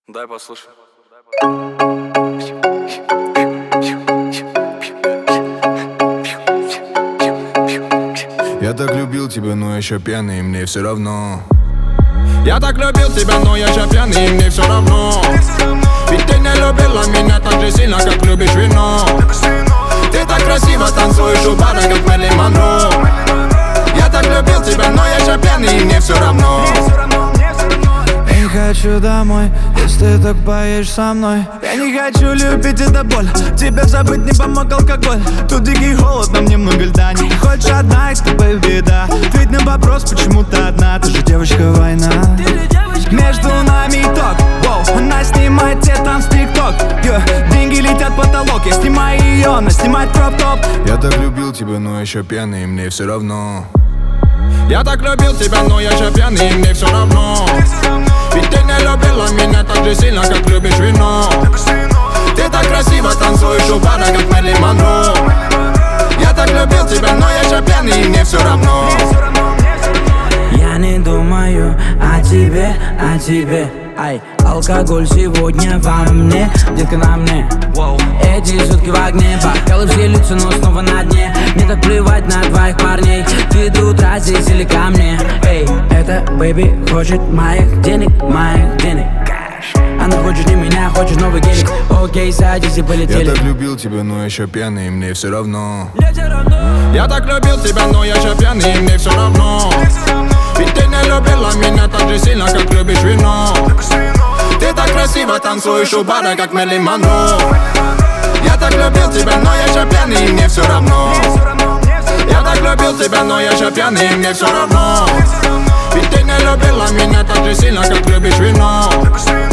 Дай послушай. Я так любил тебя, но еще пьяный, и мне все равно. Я так любил тебя, но я же пьяный, и мне все равно. Ведь ты не любила меня так же сильно, как любишь вино. Ты так красиво танцуешь у бара, как Мэрилин Монро. Я так любил тебя, но я же пьяный, и мне все равно. Я не хочу домой, если ты так поедешь со мной. Я не хочу любить, это боль. Тебя забыть не помог алкоголь. Тут дикий холод, нам немного льда. Не хочешь одна, и с тобой беда. Ответь на вопрос, почему ты одна. Ты же девочка война. Между нами итог, воу. Она снимает те там с тикток. Деньги летят в потолок. Я снимаю ее, она снимает кроп-топ. Я так любил тебя, но еще пьяный, и мне все равно. Я так любил тебя, но я же пьяный, и мне все равно. Ведь ты не любила меня так же сильно, как любишь вино. Ты так красиво танцуешь у бара, как Мэрилин Монро. Я так любил тебя, но я же пьяный, и мне все равно. Я не думаю о тебе, ай. Алкоголь сегодня во мне, детка на мне. Эти сутки в огне, бокалы все лица, но снова на дне. Мне так плевать на твоих парней, ты до утра здесь или ко мне. Эй, эта бэйби хочет моих денег. Она хочет не меня, хочет новый гелик. Окей, садись и полетели. Я так любил тебя, но еще пьяный, и мне все равно. Я так любил тебя, но я же пьяный, и мне все равно. Ведь ты не любила меня так же сильно, как любишь вино. Ты так красиво танцуешь у бара, как Мэрилин Монро. Я так любил тебя, но я же пьяный, и мне все равно. Я так любил тебя, но я же пьяный, и мне все равно. Ведь ты не любила меня так же сильно, как любишь вино.